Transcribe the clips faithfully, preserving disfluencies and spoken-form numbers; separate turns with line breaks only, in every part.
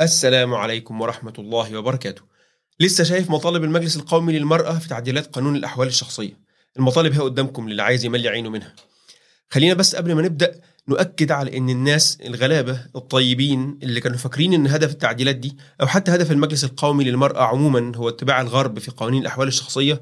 السلام عليكم ورحمة الله وبركاته. لسه شايف مطالب المجلس القومي للمرأة في تعديلات قانون الأحوال الشخصية. المطالب هي قدامكم للي عايز يملي عينه منها. خلينا بس قبل ما نبدأ نؤكد على أن الناس الغلابة الطيبين اللي كانوا فاكرين أن هدف التعديلات دي أو حتى هدف المجلس القومي للمرأة عموما هو اتباع الغرب في قوانين الأحوال الشخصية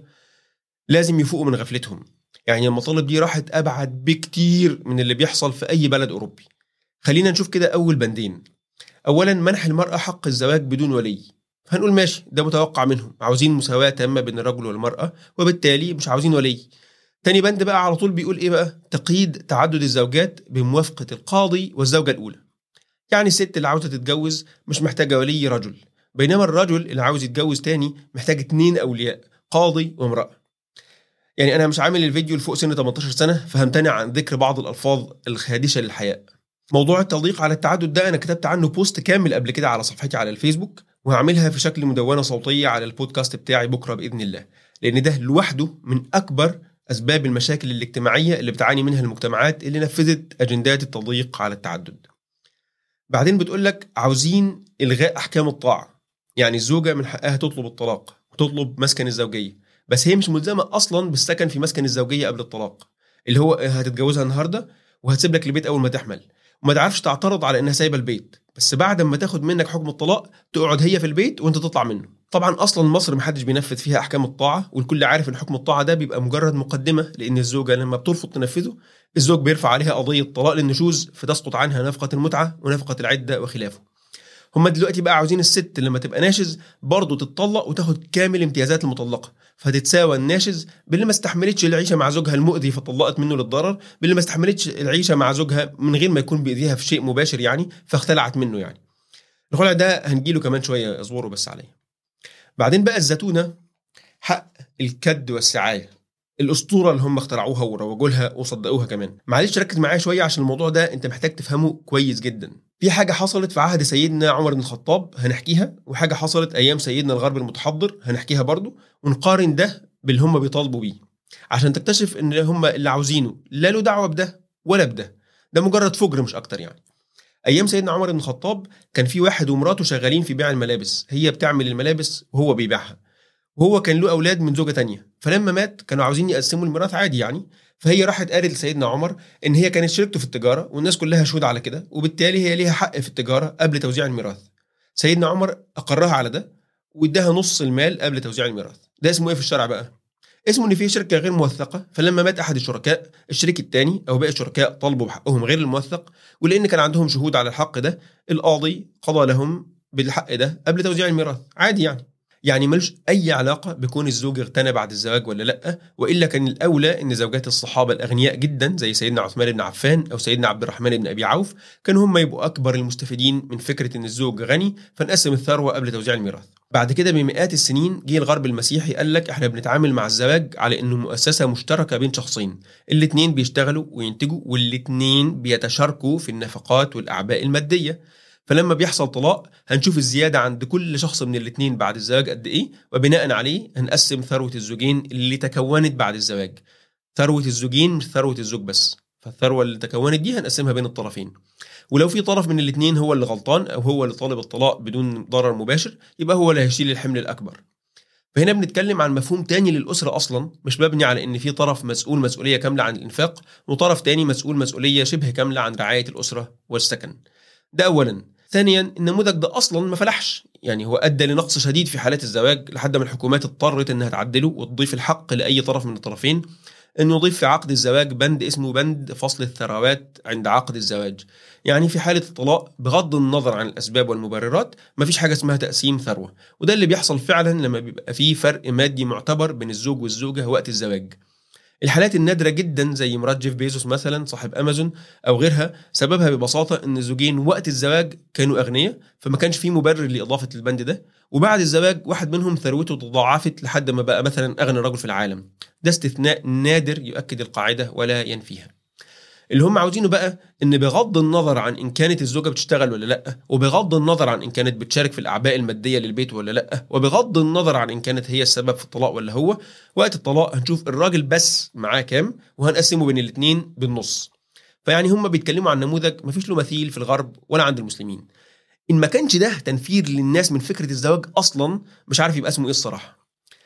لازم يفوقوا من غفلتهم. يعني المطالب دي راحت أبعد بكتير من اللي بيحصل في أي بلد أوروبي. خلينا نشوف كده أول بندين. أولا، منح المرأة حق الزواج بدون ولي. هنقول ماشي، ده متوقع منهم، عاوزين مساواة تامة بين الرجل والمرأة وبالتالي مش عاوزين ولي. تاني بند بقى على طول بيقول إيه بقى؟ تقييد تعدد الزوجات بموافقة القاضي والزوجة الأولى. يعني الست اللي عاوزة تتجوز مش محتاجة ولي رجل، بينما الرجل اللي عاوز يتجوز تاني محتاج اتنين أولياء، قاضي وامرأة. يعني أنا مش عامل الفيديو لفوق سن تمنتاشر سنة، فهمتنع عن ذكر بعض الألفاظ الخادشة للحياء. موضوع التضييق على التعدد ده أنا كتبت عنه بوست كامل قبل كده على صفحتي على الفيسبوك، وهعملها في شكل مدونة صوتية على البودكاست بتاعي بكرة بإذن الله، لأن ده لوحده من أكبر أسباب المشاكل الاجتماعية اللي بتعاني منها المجتمعات اللي نفذت أجندات التضييق على التعدد. بعدين بتقولك عاوزين إلغاء أحكام الطاعة. يعني الزوجة من حقها تطلب الطلاق وتطلب مسكن الزوجية، بس هي مش ملزمة أصلا بالسكن في مسكن الزوجية قبل الطلاق، اللي هو هتتجوزها النهاردة وهتسيب لك البيت أول ما تحمل، وما تعرفش تعترض على انها سايبه البيت، بس بعد ما تاخد منك حكم الطلاق تقعد هي في البيت وانت تطلع منه. طبعا اصلا مصر محدش بينفذ فيها احكام الطاعه، والكل عارف ان حكم الطاعه ده بيبقى مجرد مقدمه، لان الزوجه لما بترفض تنفذه الزوج بيرفع عليها قضيه طلاق للنشوز، فتسقط عنها نفقه المتعه ونفقه العده وخلافه. هم دلوقتي بقى عاوزين الست لما تبقى ناشز برضه تتطلق وتاخد كامل امتيازات المطلقه، فتتساوى الناشز باللي ما استحملتش العيشه مع زوجها المؤذي فطلقت منه للضرر، باللي ما استحملتش العيشه مع زوجها من غير ما يكون بيأذيها في شيء مباشر يعني فاختلعت منه. يعني الخلع ده هنجيله كمان شويه، اصبروا بس عليه. بعدين بقى الزتونه، حق الكد والسعايه، الاسطوره اللي هم اخترعوها وروجوا لها وصدقوها كمان. معلش ركز معايا شويه عشان الموضوع ده انت محتاج تفهمه كويس جدا. في حاجه حصلت في عهد سيدنا عمر بن الخطاب هنحكيها، وحاجه حصلت ايام سيدنا الغرب المتحضر هنحكيها برضو، ونقارن ده باللي هم بيطالبوا بيه عشان تكتشف ان هم اللي عاوزينه لا له دعوه بده ولا بده، ده مجرد فجر مش اكتر. يعني ايام سيدنا عمر بن الخطاب كان في واحد ومراته شغالين في بيع الملابس، هي بتعمل الملابس وهو بيبيعها، وهو كان له أولاد من زوجة تانية. فلما مات كانوا عاوزين يقسموا الميراث عادي يعني، فهي راحت قالت لسيدنا عمر إن هي كانت شركته في التجارة والناس كلها شهود على كده، وبالتالي هي ليها حق في التجارة قبل توزيع الميراث. سيدنا عمر أقرها على ده واداها نص المال قبل توزيع الميراث. ده اسمه إيه في الشرع بقى؟ اسمه إن في شركة غير موثقة، فلما مات أحد الشركاء الشريك التاني أو باقي الشركاء طلبوا بحقهم غير الموثق، ولأن كان عندهم شهود على الحق ده القاضي قضى لهم بالحق ده قبل توزيع الميراث عادي. يعني يعني ملوش أي علاقة بكون الزوج اغتنى بعد الزواج ولا لأ، وإلا كان الأولى إن زوجات الصحابة الأغنياء جدا زي سيدنا عثمان بن عفان أو سيدنا عبد الرحمن بن أبي عوف كانوا هم يبقوا أكبر المستفيدين من فكرة إن الزوج غني فنقسم الثروة قبل توزيع الميراث. بعد كده بمئات السنين جه الغرب المسيحي قال لك إحنا بنتعامل مع الزواج على إنه مؤسسة مشتركة بين شخصين، الاتنين بيشتغلوا وينتجوا والاتنين بيتشاركوا في النفقات والأعباء المادية. فلما بيحصل طلاق هنشوف الزيادة عند كل شخص من الاتنين بعد الزواج قد إيه، وبناء عليه هنقسم ثروة الزوجين اللي تكونت بعد الزواج. ثروة الزوجين مش ثروة الزوج بس، فالثروة اللي تكونت دي هنقسمها بين الطرفين، ولو في طرف من الاتنين هو اللي غلطان أو هو اللي طالب الطلاق بدون ضرر مباشر يبقى هو اللي هيشيل الحمل الأكبر. فهنا بنتكلم عن مفهوم تاني للأسرة أصلا، مش مبني على إن في طرف مسؤول مسؤولية كاملة عن الإنفاق وطرف تاني مسؤول مسؤولية شبه كاملة عن رعاية الأسرة والسكن. ده أولا. ثانيا، النموذج ده اصلا ما فلحش، يعني هو ادى لنقص شديد في حالات الزواج لحد ما الحكومات اضطرت انها تعدله وتضيف الحق لاي طرف من الطرفين انه يضيف في عقد الزواج بند اسمه بند فصل الثروات عند عقد الزواج. يعني في حاله الطلاق بغض النظر عن الاسباب والمبررات مفيش حاجه اسمها تقسيم ثروه، وده اللي بيحصل فعلا لما بيبقى فيه فرق مادي معتبر بين الزوج والزوجه وقت الزواج. الحالات النادرة جدا زي مرات جيف بيزوس مثلا صاحب أمازون أو غيرها سببها ببساطة أن الزوجين وقت الزواج كانوا أغنياء فما كانش فيه مبرر لإضافة البند ده، وبعد الزواج واحد منهم ثروته تضاعفت لحد ما بقى مثلا أغنى رجل في العالم. ده استثناء نادر يؤكد القاعدة ولا ينفيها. اللي هم عاوزينه بقى ان بغض النظر عن ان كانت الزوجه بتشتغل ولا لا، وبغض النظر عن ان كانت بتشارك في الاعباء الماديه للبيت ولا لا، وبغض النظر عن ان كانت هي السبب في الطلاق ولا هو، وقت الطلاق هنشوف الراجل بس معاه كام وهنقسمه بين الاثنين بالنص. فيعني هم بيتكلموا عن نموذج مفيش له مثيل في الغرب ولا عند المسلمين. إن ما كانش ده تنفير للناس من فكرة الزواج أصلا مش عارف يبقى اسمه إيه الصراحة.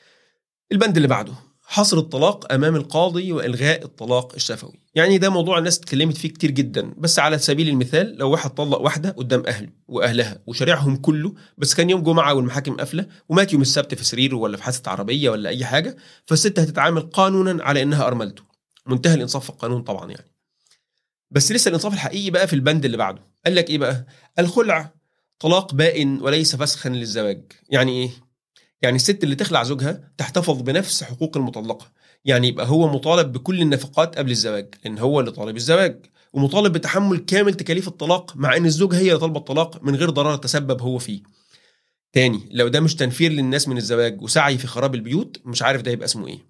البند اللي بعده حصر الطلاق أمام القاضي وإلغاء الطلاق الشفوي. يعني ده موضوع الناس اتكلمت فيه كتير جدا، بس على سبيل المثال لو واحد طلق واحدة قدام أهله وأهلها وشارعهم كله، بس كان يوم جمعة والمحاكم قافلة ومات يوم السبت في سريره ولا في حادثة عربية ولا أي حاجة، فالست هتتعامل قانونا على إنها أرملته. منتهى الإنصاف في القانون طبعا يعني. بس لسه الإنصاف الحقيقي بقى في البند اللي بعده. قال لك إيه بقى؟ الخلع طلاق بائن وليس فسخا للزواج. يعني إيه؟ يعني الست اللي تخلع زوجها تحتفظ بنفس حقوق المطلقة، يعني يبقى هو مطالب بكل النفقات قبل الزواج لأن هو اللي طالب الزواج، ومطالب بتحمل كامل تكاليف الطلاق مع أن الزوج هي اللي طالبة الطلاق من غير ضرر تسبب هو فيه. تاني، لو ده مش تنفير للناس من الزواج وسعي في خراب البيوت مش عارف ده يبقى اسمه إيه.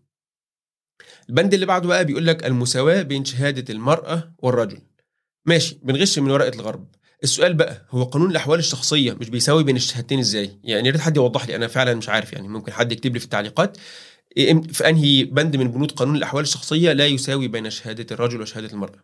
البند اللي بعده بقى بيقول لك المساواة بين شهادة المرأة والرجل. ماشي، بنغش من ورقة الغرب. السؤال بقى، هو قانون الأحوال الشخصية مش بيساوي بين الشهادتين إزاي؟ يعني يا ريت حد يوضح لي، أنا فعلا مش عارف. يعني ممكن حد يكتب لي في التعليقات في أنهي بند من بنود قانون الأحوال الشخصية لا يساوي بين شهادة الرجل وشهادة المرأة.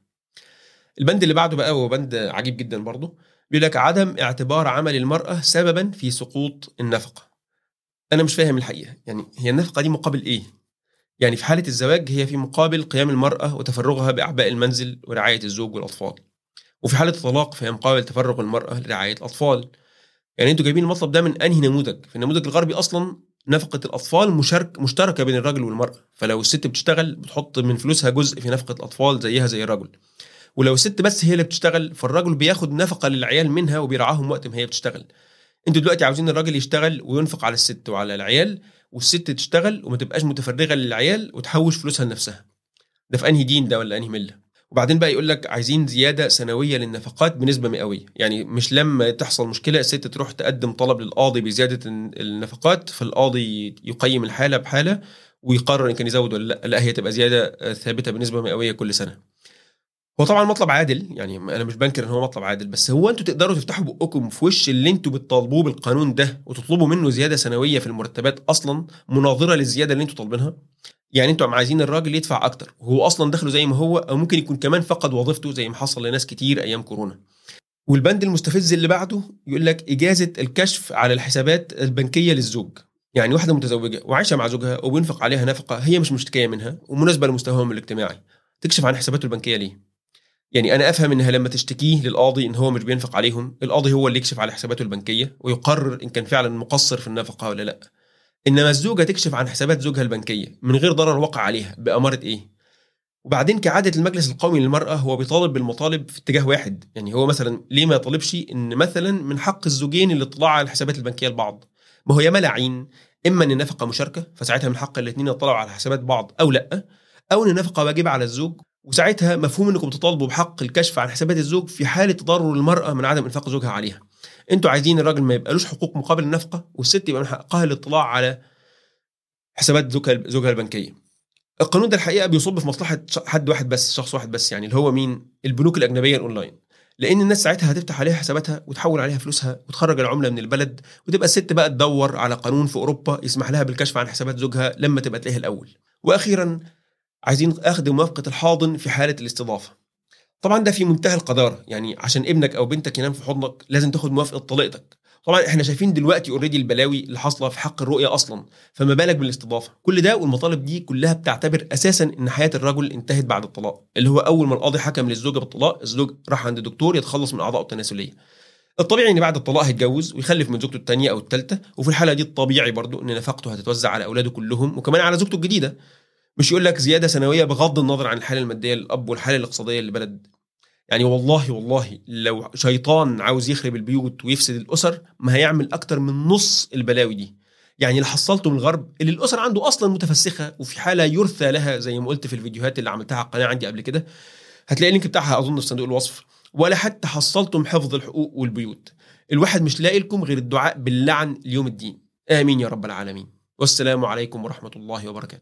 البند اللي بعده بقى هو بند عجيب جدا برضه، بيقول لك عدم اعتبار عمل المرأة سببا في سقوط النفقة. أنا مش فاهم الحقيقة، يعني هي النفقة دي مقابل إيه؟ يعني في حالة الزواج هي في مقابل قيام المرأة وتفرغها بأعباء المنزل ورعاية الزوج والأطفال، وفي حالة الطلاق فهي مقابل تفرغ المرأة لرعاية الأطفال. يعني انتوا جايبين المطلب ده من أنهي نموذج؟ في النموذج الغربي أصلا نفقة الأطفال مشارك مشتركة بين الرجل والمرأة، فلو الست بتشتغل بتحط من فلوسها جزء في نفقة الأطفال زيها زي الرجل، ولو الست بس هي اللي بتشتغل فالرجل بياخد نفقة للعيال منها وبيرعاهم وقت ما هي بتشتغل. انتوا دلوقتي عاوزين الراجل يشتغل وينفق على الست وعلى العيال، والست تشتغل وما تبقاش متفرغة للعيال وتحوش فلوسها لنفسها. ده في أنهي دين ده ولا أنهي ملة؟ وبعدين بقى يقول لك عايزين زيادة سنوية للنفقات بنسبة مئوية. يعني مش لما تحصل مشكلة الست تروح تقدم طلب للقاضي بزيادة النفقات فالقاضي يقيم الحالة بحالة ويقرر إن كان يزود ولا لا، لا هي تبقى زيادة ثابتة بنسبة مئوية كل سنة. هو طبعا مطلب عادل، يعني أنا مش بنكر إن هو مطلب عادل، بس هو أنتوا تقدروا تفتحوا بقكم في وش اللي أنتوا بتطالبوه بالقانون ده وتطلبوا منه زيادة سنوية في المرتبات أصلا مناظرة للزيادة اللي أنتوا طالبينها؟ يعني انتوا عايزين الراجل يدفع اكتر وهو اصلا دخله زي ما هو، او ممكن يكون كمان فقد وظيفته زي ما حصل لناس كتير ايام كورونا. والبند المستفز اللي بعده يقول لك اجازه الكشف على الحسابات البنكيه للزوج. يعني واحده متزوجه وعايشه مع زوجها وبينفق عليها نفقه هي مش مشتكيه منها ومناسبه لمستواهم الاجتماعي، تكشف عن حساباته البنكيه ليه؟ يعني انا افهم انها لما تشتكيه للقاضي ان هو مش بينفق عليهم، القاضي هو اللي يكشف على حساباته البنكيه ويقرر ان كان فعلا مقصر في النفقه ولا لا. إنما الزوجة تكشف عن حسابات زوجها البنكية من غير ضرر وقع عليها بأمارة إيه؟ وبعدين كعادة المجلس القومي للمرأة هو بيطالب بالمطالب في اتجاه واحد. يعني هو مثلا ليه ما يطالبش إن مثلا من حق الزوجين الاطلاع على الحسابات البنكية لبعض؟ ما هو يا ملاعين، إما إن النفقة مشاركة فساعتها من حق الاثنين يطلعوا على حسابات بعض أو لأ، أو إن النفقة واجبة على الزوج وساعتها مفهوم إنكم تطالبوا بحق الكشف عن حسابات الزوج في حالة تضرر المرأة من عدم إنفاق زوجها عليها. أنتوا عايزين الراجل ما يبقالوش حقوق مقابل النفقة والست يبقى من حقها الاطلاع على حسابات زوجها زوجها البنكيه. القانون ده الحقيقه بيصب في مصلحه حد واحد بس، شخص واحد بس، يعني اللي هو مين؟ البنوك الاجنبيه الاونلاين، لان الناس ساعتها هتفتح عليها حساباتها وتحول عليها فلوسها وتخرج العمله من البلد، وتبقى الست بقى تدور على قانون في اوروبا يسمح لها بالكشف عن حسابات زوجها لما تبقى تلاقيها الاول. واخيرا عايزين اخذ موافقه الحاضن في حاله الاستضافه. طبعا ده في منتهى القذاره، يعني عشان ابنك او بنتك ينام في حضنك لازم تاخد موافقه طليقتك. طبعا احنا شايفين دلوقتي اوريدي البلاوي اللي حاصله في حق الرؤيه اصلا، فما بالك بالاستضافه؟ كل ده والمطالب دي كلها بتعتبر اساسا ان حياه الرجل انتهت بعد الطلاق، اللي هو اول ما القاضي حكم للزوجه بالطلاق الزوج راح عند الدكتور يتخلص من اعضائه التناسليه. الطبيعي ان بعد الطلاق هيتجوز ويخلف من زوجته الثانيه او الثالثه، وفي الحاله دي الطبيعي برضو ان نفقته هتتوزع على اولاده كلهم وكمان على زوجته الجديده. مش يقول لك زياده سنويه بغض النظر عن الحاله الماديه للاب والحاله الاقتصاديه للبلد. يعني والله والله لو شيطان عاوز يخرب البيوت ويفسد الأسر ما هيعمل أكتر من نص البلاوي دي. يعني اللي حصلته من الغرب اللي الأسر عنده أصلا متفسخة وفي حالة يرثى لها زي ما قلت في الفيديوهات اللي عملتها على القناة عندي قبل كده، هتلاقي اللينك بتاعها أظن في صندوق الوصف، ولا حتى حصلتم حفظ الحقوق والبيوت. الواحد مش لاقي لكم غير الدعاء باللعن اليوم الدين. آمين يا رب العالمين، والسلام عليكم ورحمة الله وبركاته.